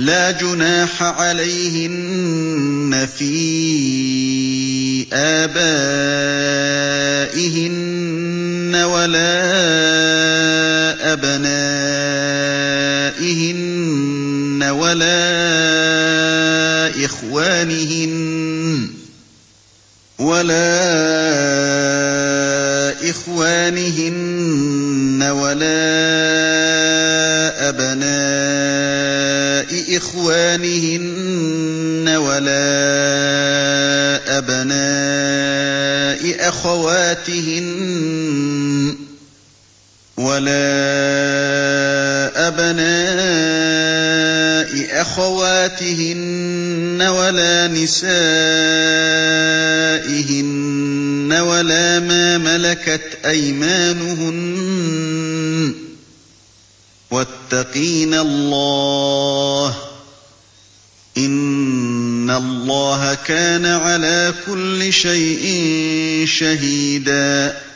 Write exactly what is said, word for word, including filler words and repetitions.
لَّا جُنَاحَ عَلَيْهِنَّ فِي آبَائِهِنَّ وَلَا أَبْنَائِهِنَّ وَلَا إِخْوَانِهِنَّ وَلَا أَبْنَاءِ إِخْوَانِهِنَّ وَلَا أَبْنَاءِ أَخَوَاتِهِنَّ وَلَا نِسَائِهِنَّ وَلَا مَا مَلَكَتْ أَيْمَانُهُنَّ ۗ وَاتَّقِينَ اللَّهَ ۚ إِنَّ اللَّهَ كَانَ عَلَىٰ كُلِّ شَيْءٍ شَهِيدًا